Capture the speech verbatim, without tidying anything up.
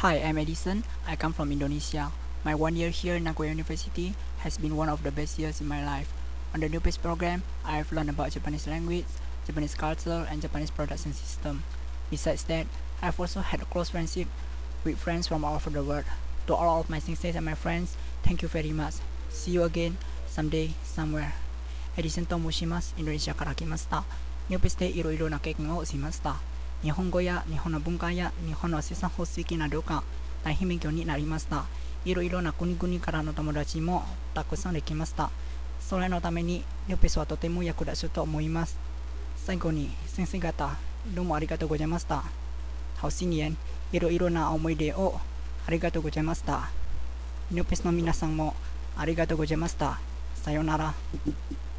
Hi, I'm Edison. I come from Indonesia. My one year here in Nagoya University has been one of the best years in my life. On the NUPES program, I have learned about Japanese language, Japanese culture, and Japanese production system. Besides that, I have also had a close friendship with friends from all over the world. To all of my senseis and my friends, thank you very much. See you again, someday, somewhere. エディソンと申します。インドネシアから来ました。ニューペスでいろいろな経験をしました。日本語や日本の文化や日本の生産方式などが大変勉強になりました。いろいろな国々からの友達もたくさんできました。それのためにニューペスはとても役立つと思います。最後に先生方、どうもありがとうございました。ハウシニエン、いろいろな思い出をありがとうございました。ニューペスの皆さんもありがとうございました。さようなら。